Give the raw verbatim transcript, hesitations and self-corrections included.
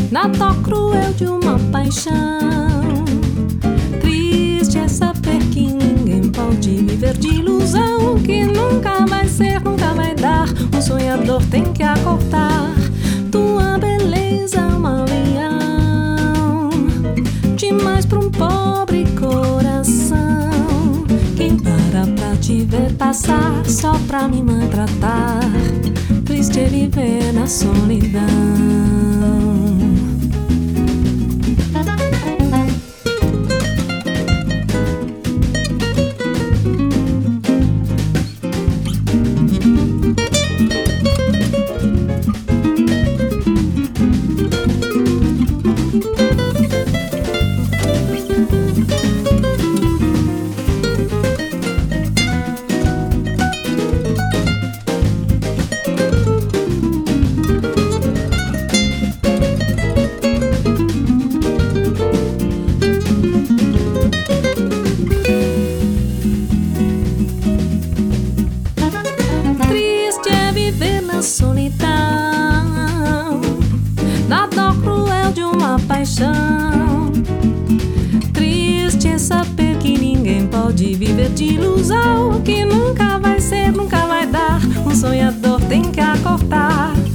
na dor cruel de uma paixão. Triste é saber que ninguém pode viver de ilusão, que nunca vai ser, nunca vai dar. Um sonhador tem que acordar. Tua beleza é um leão demais pra um pobre coração. Quem para pra te ver passar só pra me maltratar? Triste é viver na solidão. Solidão, na dor cruel de uma paixão. Triste é saber que ninguém pode viver de ilusão, que nunca vai ser, nunca vai dar. Um sonhador tem que acordar.